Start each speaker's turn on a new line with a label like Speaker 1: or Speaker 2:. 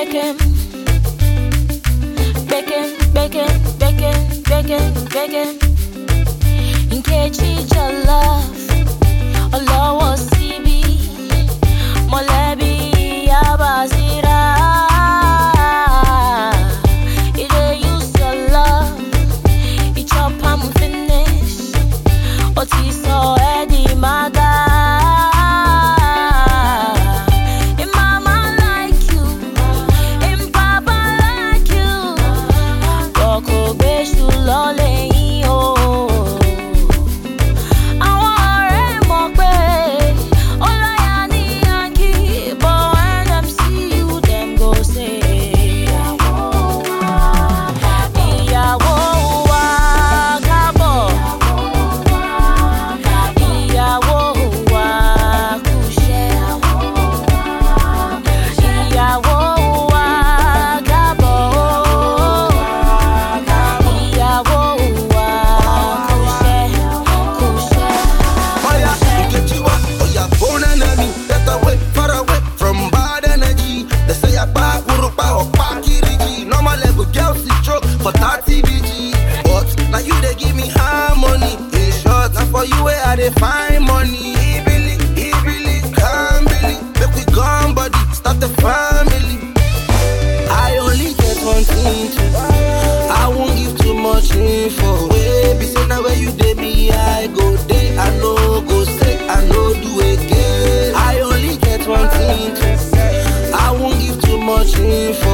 Speaker 1: Bacon, bacon, bacon, bacon, bacon, bacon. Nkechi jollof, Olowo CB, Molebi Abazira. It dey use your love, it chop am finish. Otiso Eddie Maga.
Speaker 2: For 30 BG, but now you they give me harmony. In short, now for you where I dey find money. Ibili, can't believe. Make we gone body, start the family. I only get one thing to. I won't give too much info. Baby, say now where you dey me, I go day. I know go say, I know do again. I only get one thing to. I won't give too much info.